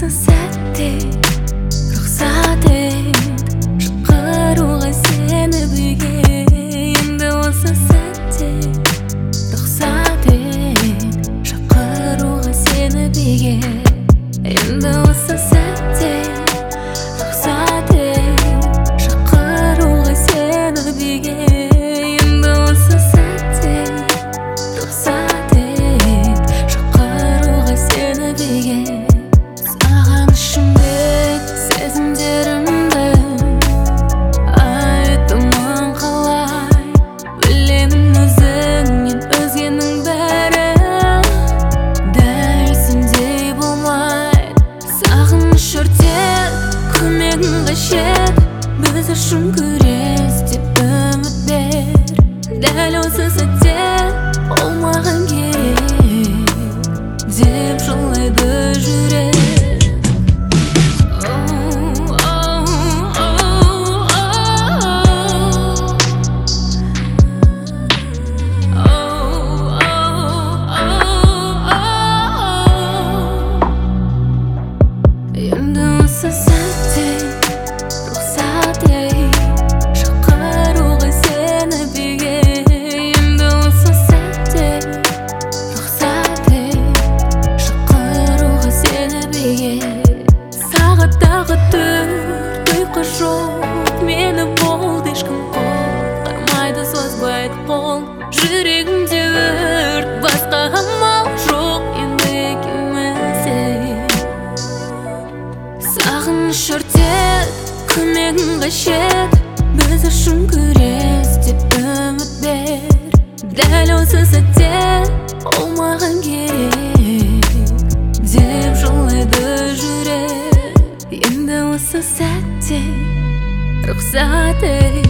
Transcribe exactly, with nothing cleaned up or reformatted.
осы сәтте рұқсат ет шақыруға сені биге. Енді осы сәтте рұқсат ет шақыруға сені биге. Енді осы сәтте рұқсат ет шақыруға сені биге. Енді осы сәтте рұқсат ет шақыруға сені биге. Саған ішімдегі сезімдерімді айтамын қалай. Білемін өзіңнен өзгенің бәрі дәл сендей болмайды. Сағыныш өртеп көмегің қажет, біз үшін күрес деп үміт бер. Дәл осы сәтте ол маған керек деп жылайды жүрек. Енді осы сәтте рұқсат ет шақыруға сені биге. Енді осы сәтте рұқсат ет шақыруға сені биге. Сағаттағы төрт ұйқы жоқ, мені болды ешкім құтқармайды, созбайды қол. Жүрегімде өрт, басқа амал жоқ енді екеумізде. Сағыныш өртеп көмегің қажет, біз үшін күрес деп үміт бер. Дәл осы сәтте ол маған керек деп жылайды жүрек. Енді осы сәтте рұқсат ет